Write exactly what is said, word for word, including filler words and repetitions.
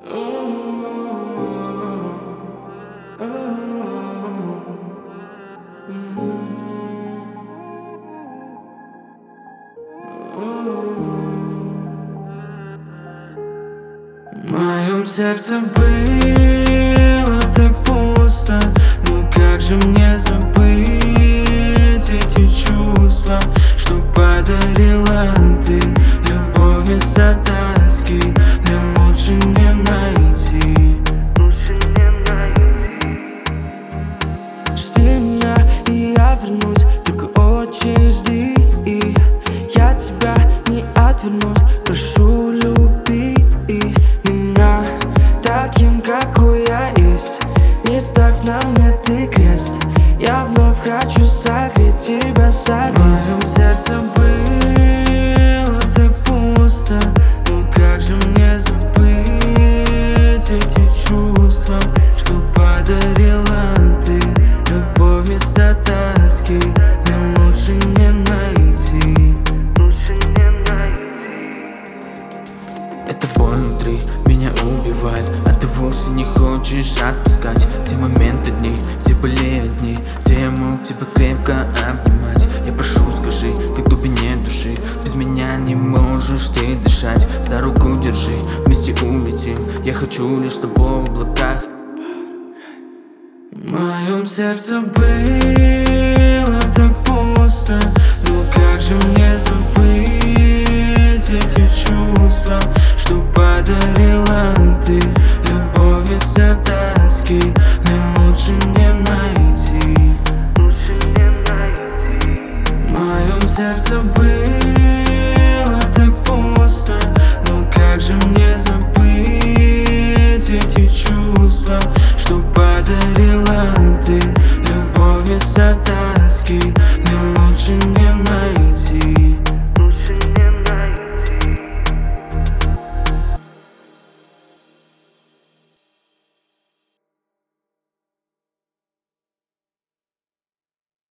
В моем сердце было так пусто, но как же мне забыть эти чувства, что подарила ты? Любовь вместо тоски мне лучше не найти. Жди меня, и я вернусь, только очень жди. И я тебя не отвернусь, прошу, люби меня таким, какой я есть. Не ставь на мне ты крест, я вновь хочу согреть тебя, согреть. В моем сердце было так пусто, но как же мне забыть эти чувства, что подарила ты? Любовь вместо тоски мне лучше не найти. Лучше не найти. Это боль внутри меня убивает, а ты вовсе не хочешь отпускать. Те моменты дней, где были одни, где я мог тебя крепко обнимать. Я прошу, скажи, ты в глубине души, без меня не можешь ты дышать. За руку держи, вместе улетим, я хочу лишь с тобой в облаках. В моем сердце было так пусто, но как же мне забыть эти чувства, что подарила ты? Любовь вместо тоски мне лучше не найти. Лучше не найти. В моем сердце было так пусто, но как же мне забыть эти чувства, что подарила ты? Любовь вместо тоски мне лучше не